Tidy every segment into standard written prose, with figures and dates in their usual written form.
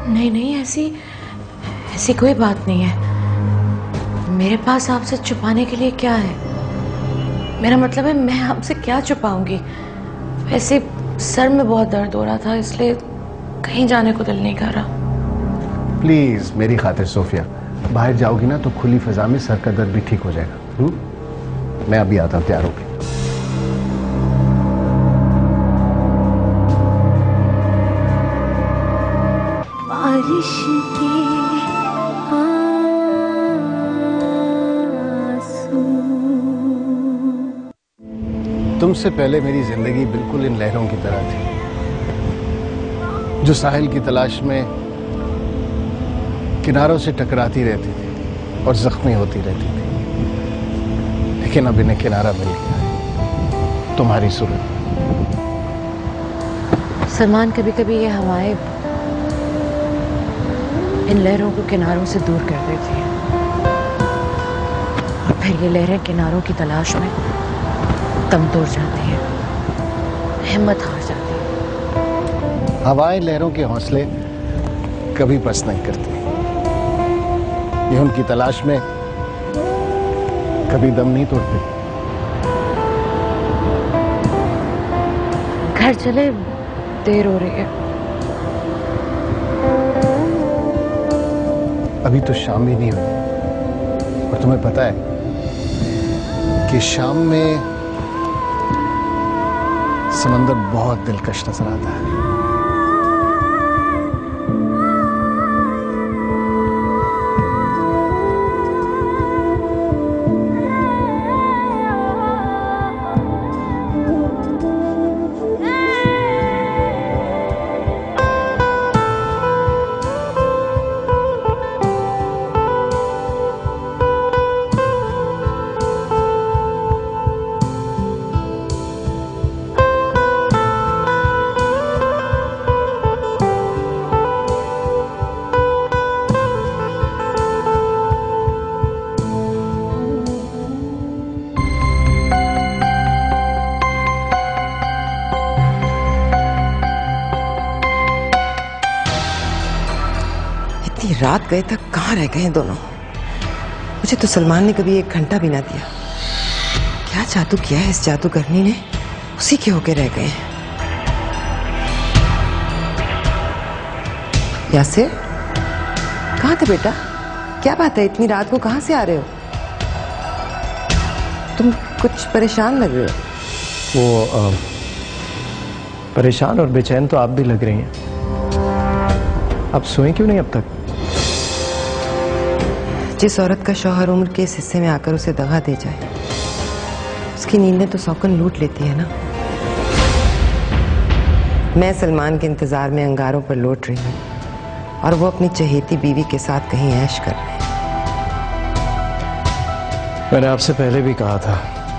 नहीं नहीं, ऐसी ऐसी कोई बात नहीं है। मेरे पास आपसे छुपाने के लिए क्या है? मेरा मतलब है, मैं आपसे क्या छुपाऊंगी। वैसे सर में बहुत दर्द हो रहा था, इसलिए कहीं जाने को दिल नहीं कर रहा। प्लीज मेरी खातिर सोफिया, बाहर जाओगी ना तो खुली फिजा में सर का दर्द भी ठीक हो जाएगा। मैं अभी आता हूँ, तैयार होगी। बारिश के तुमसे पहले मेरी जिंदगी बिल्कुल इन लहरों की तरह थी, जो साहिल की तलाश में किनारों से टकराती रहती थी और जख्मी होती रहती थी। लेकिन अब इन्हें किनारा मिल गया है, तुम्हारी सूरत। सलमान, कभी कभी ये हवाएं इन लहरों को किनारों से दूर कर देती हैं और फिर ये लहरें किनारों की तलाश में दम तोड़ जाती हैं, हिम्मत हार जाती है। हवाएं लहरों के हौसले कभी पस्त नहीं करती, ये उनकी तलाश में कभी दम नहीं तोड़ते। घर चले, देर हो रही है। अभी तो शाम भी नहीं हुई और तुम्हें पता है कि शाम में समंदर बहुत दिलकश नजर आता है। रात गए तक कहाँ रह गए हैं दोनों? मुझे तो सलमान ने कभी 1 घंटा भी ना दिया। क्या जादू किया है इस जादूगरनी ने, उसी के होके रह गए हैं। यासिर, कहाँ थे बेटा? क्या बात है, इतनी रात को कहाँ से आ रहे हो? तुम कुछ परेशान लग रहे हो। वो परेशान और बेचैन तो आप भी लग रही हैं। आप सोए क्यों नहीं अब तक? जिस औरत का शौहर उम्र के इस हिस्से में आकर उसे दगा दे जाए, उसकी नींदें तो सौकन लूट लेती है ना। मैं सलमान के इंतजार में अंगारों पर लौट रही हूँ और वो अपनी चहेती बीवी के साथ कहीं ऐश कर रहे हैं। मैंने आपसे पहले भी कहा था,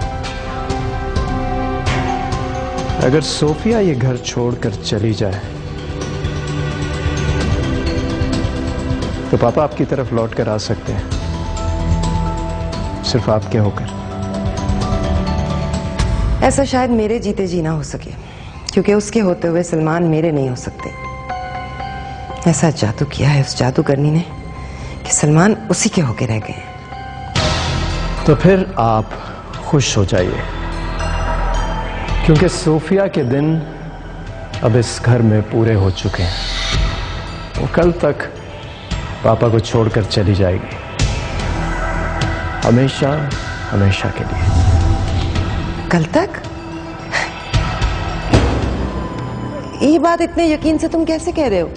अगर सोफिया ये घर छोड़कर चली जाए तो पापा आपकी तरफ लौट कर आ सकते हैं, सिर्फ आपके होकर। ऐसा शायद मेरे जीते जी ना हो सके, क्योंकि उसके होते हुए सलमान मेरे नहीं हो सकते। ऐसा जादू किया है उस जादूगरनी ने कि सलमान उसी के होके रह गए। तो फिर आप खुश हो जाइए, क्योंकि सोफिया के दिन अब इस घर में पूरे हो चुके हैं। वो कल तक पापा को छोड़कर चली जाएगी, हमेशा हमेशा के लिए। कल तक? ये बात इतने यकीन से तुम कैसे कह रहे हो?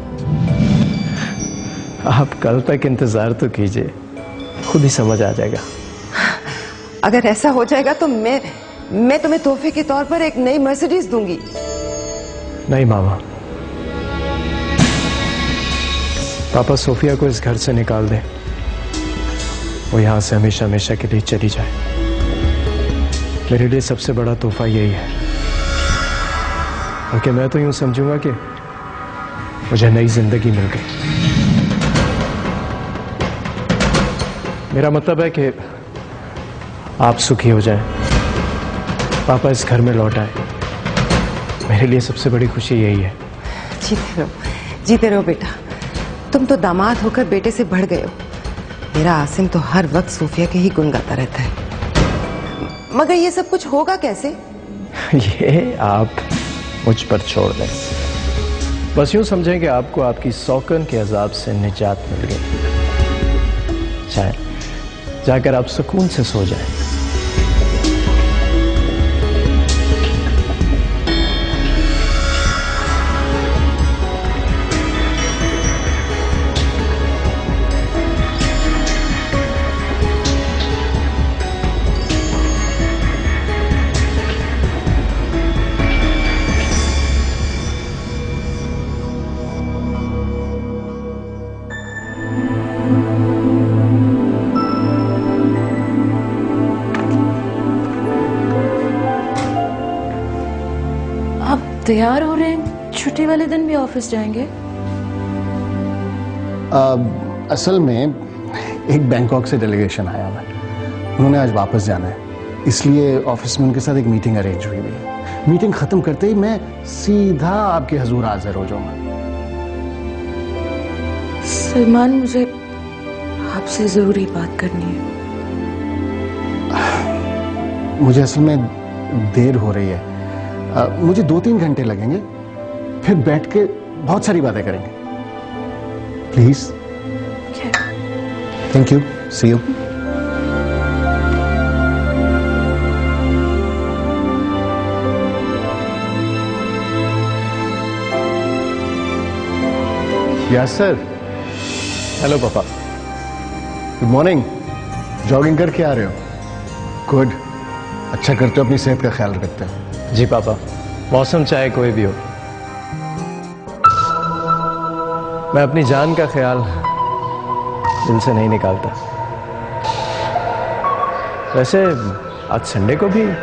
आप कल तक इंतजार तो कीजिए, खुद ही समझ आ जाएगा। अगर ऐसा हो जाएगा तो मैं तुम्हें तोहफे के तौर पर एक नई मर्सिडीज दूंगी। नहीं मामा, पापा सोफिया को इस घर से निकाल दें, वो यहां से हमेशा हमेशा के लिए चली जाए। मेरे लिए सबसे बड़ा तोहफा यही है, क्योंकि मैं तो यूं समझूंगा कि मुझे नई जिंदगी मिल गई। मेरा मतलब है कि आप सुखी हो जाएं, पापा इस घर में लौट आए। मेरे लिए सबसे बड़ी खुशी यही है। जीते रहो बेटा, तुम तो दामाद होकर बेटे से बढ़ गए हो। मेरा आसिम तो हर वक्त सूफिया के ही गुण गाता रहता है। मगर ये सब कुछ होगा कैसे? ये आप मुझ पर छोड़ दें। बस यूं समझें कि आपको आपकी सौकन के अजाब से निजात मिल गई। चाहे जाकर आप सुकून से सो जाएं। तैयार हो रहे हैं? छुट्टी वाले दिन भी ऑफिस जाएंगे? असल में एक बैंकॉक से डेलीगेशन आया हुआ है। उन्होंने आज वापस जाना है, इसलिए ऑफिस में उनके साथ एक मीटिंग अरेंज हुई हुई है। मीटिंग खत्म करते ही मैं सीधा आपके हुजूर हाजिर हो जाऊंगा। सलमान, मुझे आपसे जरूरी बात करनी है। मुझे असल में देर हो रही है। मुझे 2-3 घंटे लगेंगे, फिर बैठ के बहुत सारी बातें करेंगे। Please. Thank you. C you. Yes sir. Hello पापा। Good morning. जॉगिंग करके आ रहे हो? गुड। अच्छा करते हो, अपनी सेहत का ख्याल रखते हो। जी पापा, मौसम चाहे कोई भी हो, मैं अपनी जान का ख्याल दिल से नहीं निकालता। वैसे आज संडे को भी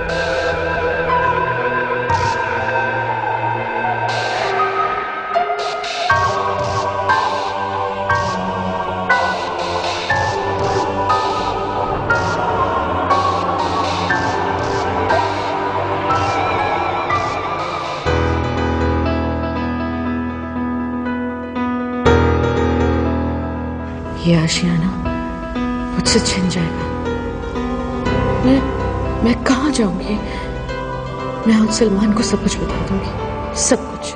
ये आशियाना मुझसे छिन जाएगा। मैं कहाँ जाऊंगी? मैं उन सलमान को सब कुछ बता दूंगी, सब कुछ।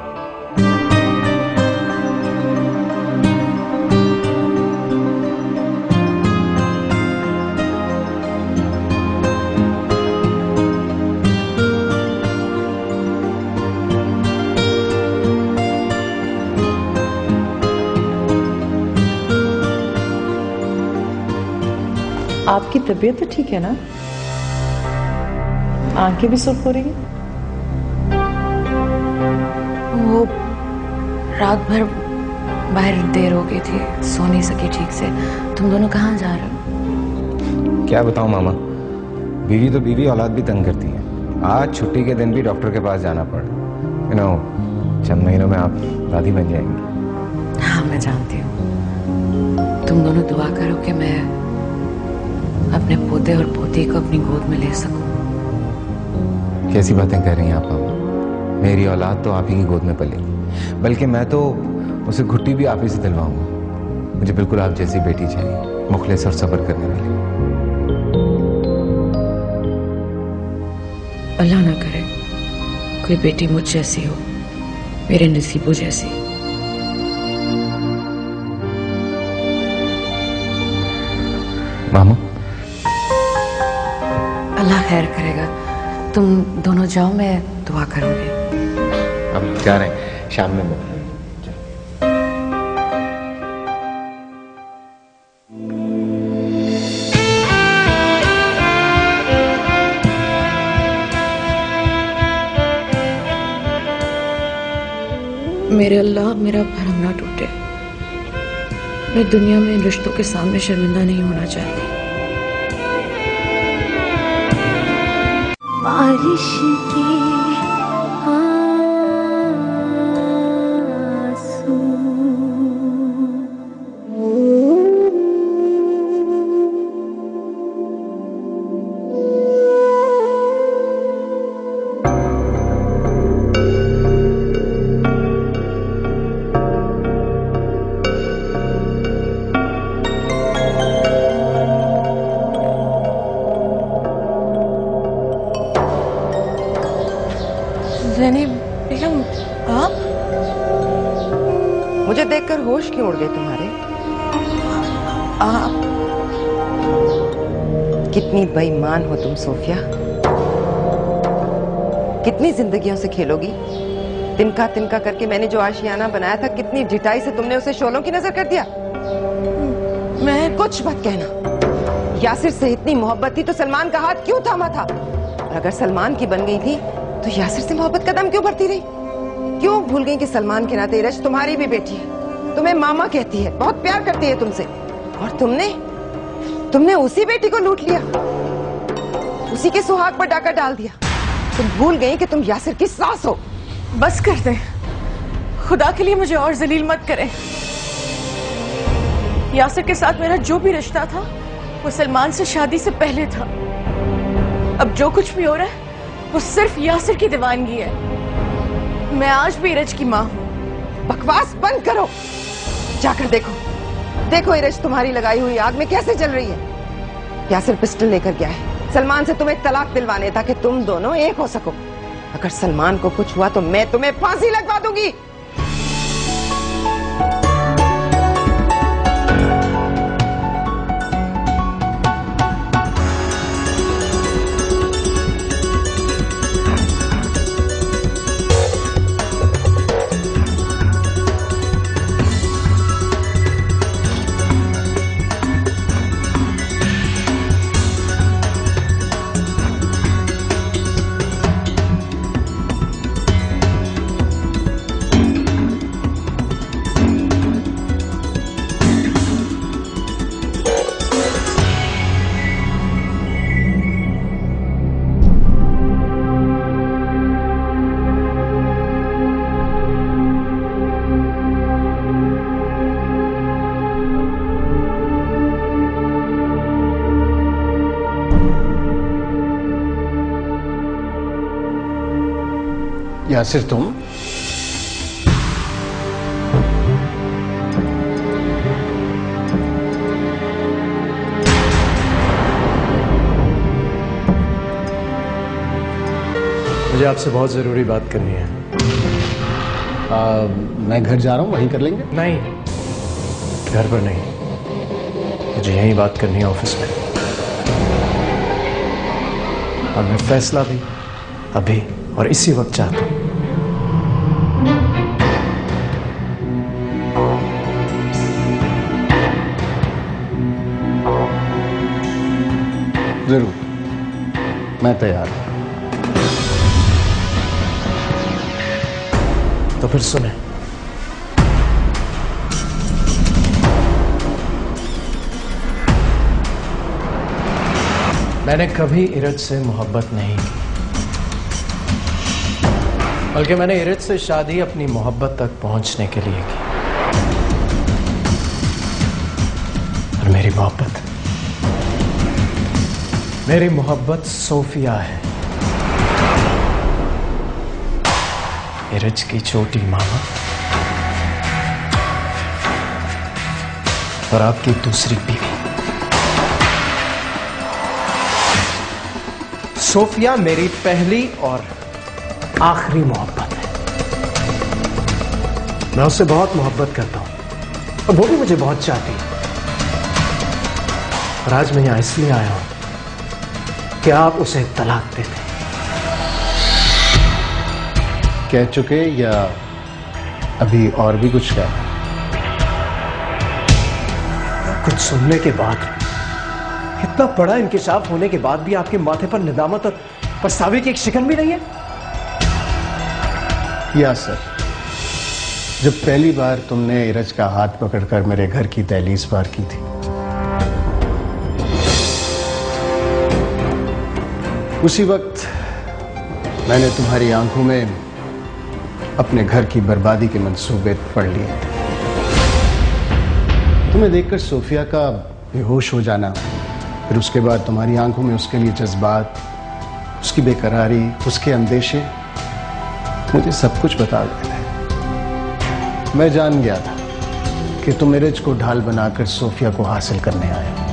आपकी तबीयत तो ठीक है ना? आंखें भी सुर्ख हो रही हैं? वो रात भर बाहर देर हो गई थी, सो नहीं सकी ठीक से। तुम दोनों कहाँ जा रहे हो? क्या बताऊं मामा, बीवी तो बीवी, औलाद भी तंग करती है। आज छुट्टी के दिन भी डॉक्टर के पास जाना पड़ा। चंद महीनों में आप दादी बन जाएंगी। हाँ, मैं जानती हूँ। तुम दोनों दुआ करो कि मैं अपने पोते और पोती को अपनी गोद में ले सकूं। कैसी बातें कर रही हैं आप मामा? मेरी औलाद तो आप ही की गोद में पलेगी, बल्कि मैं तो उसे घुट्टी भी आप ही से दिलवाऊंगा। मुझे बिल्कुल आप जैसी बेटी चाहिए, मुखलिस और सब्र करने वाली। अल्लाह ना करे कोई बेटी मुझ जैसी हो, मेरे नसीबों जैसी। मामा, अल्लाह खैर करेगा। तुम दोनों जाओ, मैं दुआ करूंगी। हम जा रहे हैं, शाम में मिलते हैं। मेरे अल्लाह, मेरा भरम ना टूटे। मैं दुनिया में इन रिश्तों के सामने शर्मिंदा नहीं होना चाहती। बारिश की मुझे देखकर होश क्यों उड़ गए तुम्हारे? आप कितनी बेईमान हो तुम सोफिया। कितनी जिंदगियों से खेलोगी? तिनका तिनका करके मैंने जो आशियाना बनाया था, कितनी ढिठाई से तुमने उसे शोलों की नजर कर दिया। मैं कुछ मत कहना। यासिर से इतनी मोहब्बत थी तो सलमान का हाथ क्यों थामा था? और अगर सलमान की बन गई थी तो यासिर से मोहब्बत का दम क्यों भरती रही? क्यों भूल गई कि सलमान के नाते इरज तुम्हारी भी बेटी है, तुम्हें मामा कहती है, बहुत प्यार करती है तुमसे। और तुमने उसी बेटी को लूट लिया, उसी के सुहाग पर डाका डाल दिया। तुम भूल गई कि तुम यासिर की सास हो। बस कर दे, खुदा के लिए मुझे और जलील मत करें। यासिर के साथ मेरा जो भी रिश्ता था वो सलमान से शादी से पहले था। अब जो कुछ भी हो रहा है वो सिर्फ यासिर की दीवानगी है। मैं आज भी इरज की माँ हूँ। बकवास बंद करो। जाकर देखो इरज तुम्हारी लगाई हुई आग में कैसे जल रही है। यासिर पिस्टल लेकर गया है सलमान से तुम्हें तलाक दिलवाने, ताकि तुम दोनों एक हो सको। अगर सलमान को कुछ हुआ तो मैं तुम्हें फांसी लगवा दूंगी। यासिर तुम? मुझे आपसे बहुत जरूरी बात करनी है। मैं घर जा रहा हूँ, वहीं कर लेंगे। नहीं, घर पर नहीं, मुझे यहीं बात करनी है, ऑफिस में। और मैं फैसला भी अभी और इसी वक्त चाहता हूं। जरूर, मैं तैयार हूं। तो फिर सुने, मैंने कभी इरज से मोहब्बत नहीं की, बल्कि मैंने इरज से शादी अपनी मोहब्बत तक पहुंचने के लिए की। और मेरी मोहब्बत सोफिया है, इरज की छोटी मामा और आपकी दूसरी बीवी। सोफिया मेरी पहली और आखिरी मोहब्बत है। मैं उससे बहुत मोहब्बत करता हूं और वो भी मुझे बहुत चाहती है। और आज मैं यहां इसलिए आया हूं कि आप उसे तलाक दे दें। कह चुके या अभी और भी कुछ कह? कुछ सुनने के बाद, इतना बड़ा इंकिशाफ होने के बाद भी आपके माथे पर निदामत और पछतावे की एक शिकन भी नहीं है? या सर, जब पहली बार तुमने इरज का हाथ पकड़कर मेरे घर की दहलीज पार की थी, उसी वक्त मैंने तुम्हारी आंखों में अपने घर की बर्बादी के मंसूबे पढ़ लिए थे। तुम्हें देखकर सोफिया का बेहोश हो जाना, फिर उसके बाद तुम्हारी आंखों में उसके लिए जज्बात, उसकी बेकरारी, उसके अंदेशे, मुझे सब कुछ बता गए थे। मैं जान गया था कि तुम इरज को ढाल बनाकर सोफिया को हासिल करने आए हो।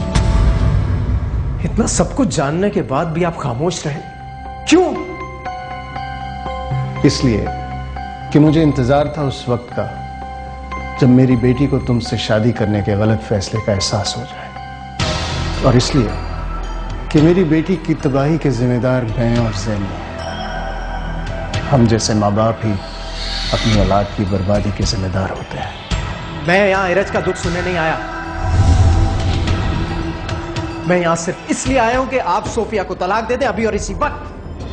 इतना सब कुछ जानने के बाद भी आप खामोश रहे, क्यों? इसलिए कि मुझे इंतजार था उस वक्त का जब मेरी बेटी को तुमसे शादी करने के गलत फैसले का एहसास हो जाए, और इसलिए कि मेरी बेटी की तबाही के जिम्मेदार मैं और ज़ैनी हैं। हम जैसे माँ बाप ही अपनी औलाद की बर्बादी के जिम्मेदार होते हैं। मैं यहां एरज का दुख सुनने नहीं आया। मैं यहां सिर्फ इसलिए आया हूं कि आप सोफिया को तलाक दे दें अभी और इसी वक्त।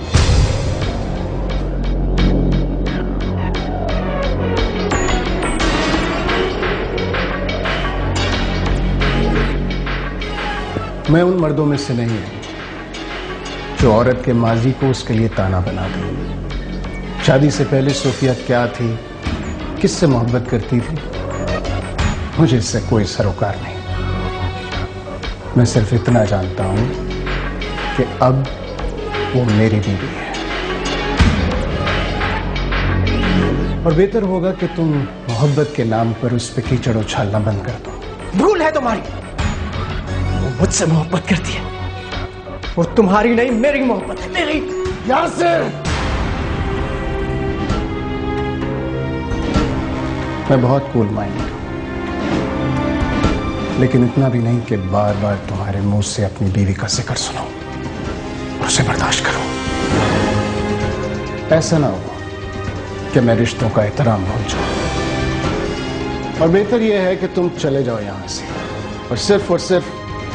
मैं उन मर्दों में से नहीं हूं जो औरत के माजी को उसके लिए ताना बना दे। शादी से पहले सोफिया क्या थी, किससे मोहब्बत करती थी, मुझे इससे कोई सरोकार नहीं। मैं सिर्फ इतना जानता हूं कि अब वो मेरी बीवी है, और बेहतर होगा कि तुम मोहब्बत के नाम पर उस पर कीचड़ उछालना बंद कर दो। भूल है तुम्हारी, वो मुझसे मोहब्बत करती है। वो तुम्हारी नहीं, मेरी मोहब्बत है, मेरी। यासिर, मैं बहुत कूल माइंडेड हूं, लेकिन इतना भी नहीं कि बार बार तुम्हारे मुंह से अपनी बीवी का जिक्र सुनो और उसे बर्दाश्त करो। ऐसा ना हो कि मैं रिश्तों का एहतराम भूल जाऊं। और बेहतर यह है कि तुम चले जाओ यहां से और सिर्फ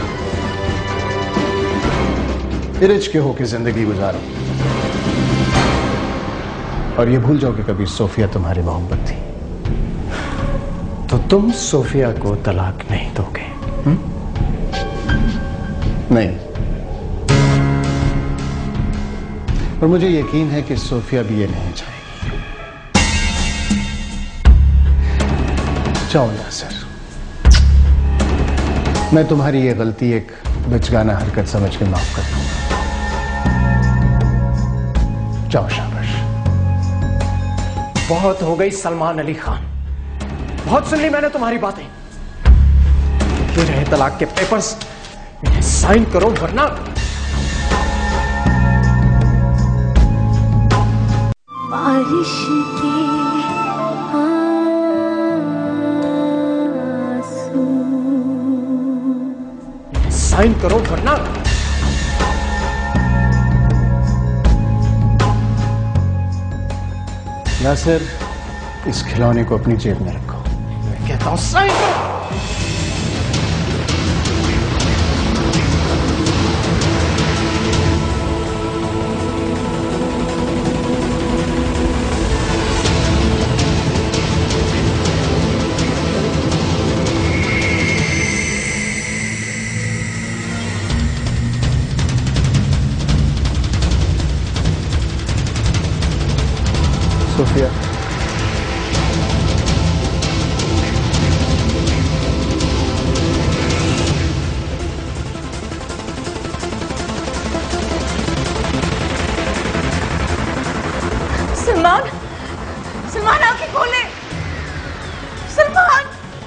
इरज के होके जिंदगी गुजारो, और ये भूल जाओ कि कभी सोफिया तुम्हारी मोहब्बत थी। तो तुम सोफिया को तलाक नहीं दोगे? नहीं, और मुझे यकीन है कि सोफिया भी ये नहीं चाहेगी। जाओ यासिर, मैं तुम्हारी ये गलती एक बचगाना हरकत समझ के माफ कर दूंगा। जाओ, शाबाश। बहुत हो गई सलमान अली खान, बहुत सुन ली मैंने तुम्हारी बातें। ये रहे तलाक के पेपर्स, इन्हें साइन करो वरना। बारिश के आंसू, साइन करो वरना। यासिर, इस खिलौने को अपनी जेब में रखो। मैं कहता हूं साइन करो। सोफिया, सलमान, सलमान आंखें खोले। सलमान,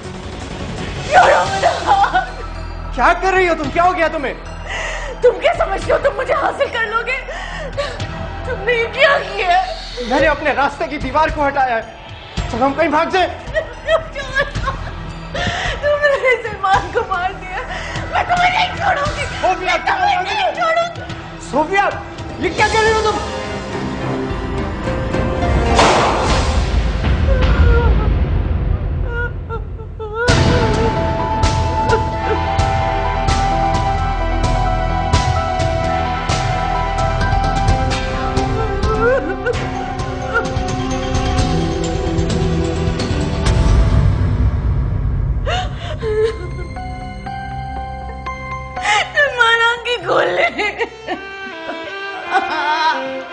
क्या कर रही हो तुम? क्या हो गया तुम्हें? तुम क्या समझते हो तुम मुझे हासिल कर लोगे? तुमने ये क्या किया? मैंने अपने रास्ते की दीवार को हटाया है। चलो हम कहीं भाग जाए। तुमने सलमान को मार दिया। मैं तुम्हें नहीं छोड़ूंगी। सोफिया, मैं तुम्हें नहीं छोड़ूंगी। सोफिया, ये क्या कर रही हो तुम? सलमान आंखें खोल ले।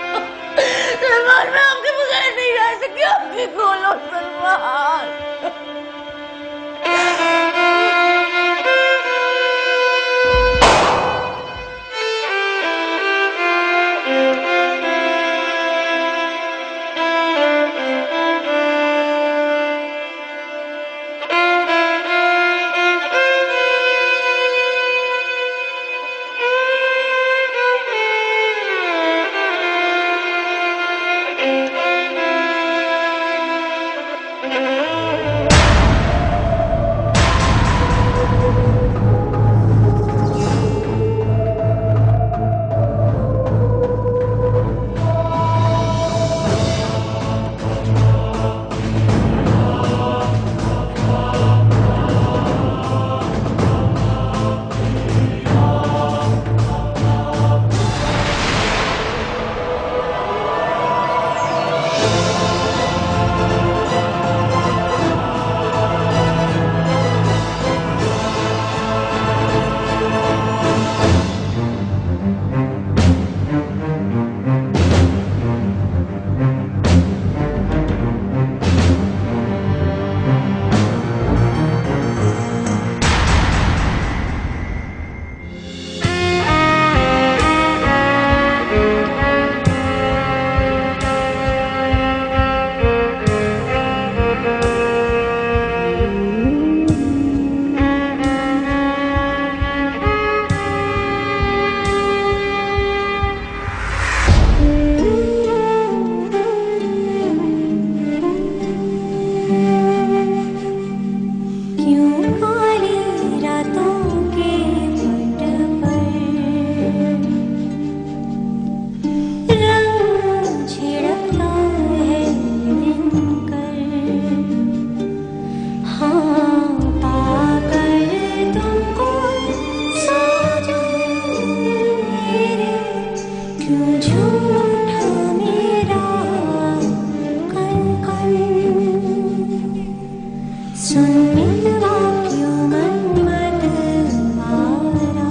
सुन मिलवा क्यों मन मत मारा,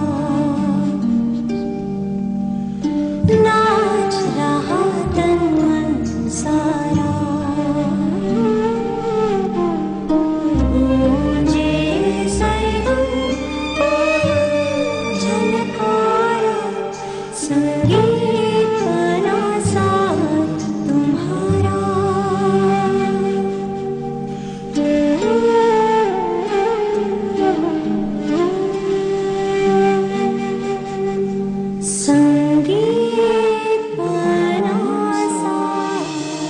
नाच रहा तन मन सारा, मुझे सरगम झनकारा, संगीत बना साथ तुम्हारा। संगीत बना साथ।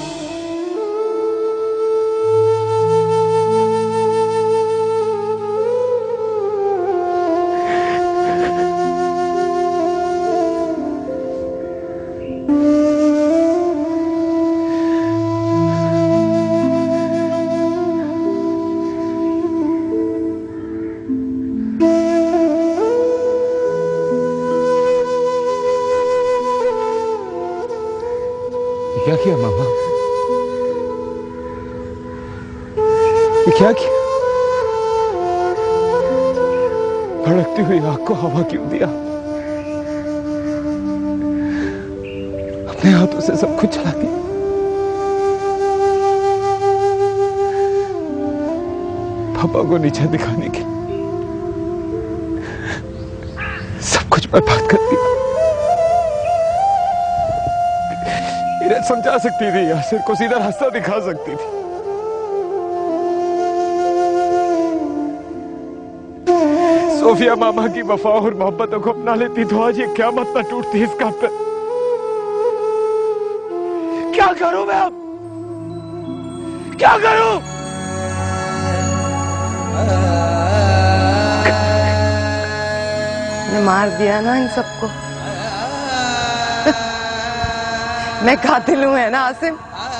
क्या किया मामा? ये क्या किया? भड़कती हुई आग को हवा क्यों दिया? अपने हाथों से सब कुछ जला दिया। पापा को नीचे दिखाने के सब कुछ बर्बाद कर दिया। इन्हें समझा सकती थी, यासिर को सीधा रास्ता दिखा सकती थी। सोफिया मामा की वफा और मोहब्बतों को अपना लेती तो आज ये क़यामत न टूटती इसका पे। क्या करूं मैं अब? क्या करूं? ने मार दिया ना इन सबको। मैं कातिल हूं, है ना आसिम?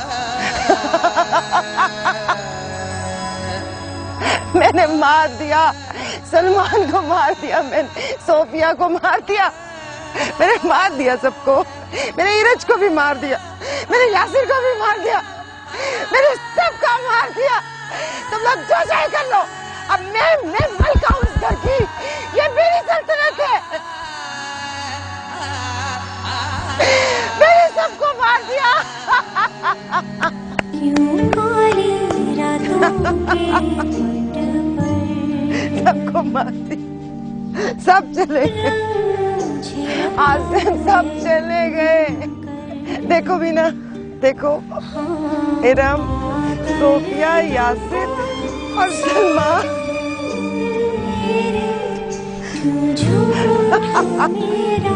मैंने मार दिया, सलमान को मार दिया, मैंने सोफिया को मार दिया, मैंने मार दिया सबको। मैंने इरज को भी मार दिया, मैंने यासिर को भी मार दिया, मैंने सबका मार दिया। तुम लोग जो चाहे कर लो, अब मैं मलिका हूं इस घर की, ये मेरी सल्तनत है। मैंने सबको मार दिया। क्यों काली रातों के पट पर सबको मार दिया, सब चले गए, आसिम सब चले गए। देखो बीना, देखो इरम, सोफिया, यासिर और सलमान। झूठ मेरा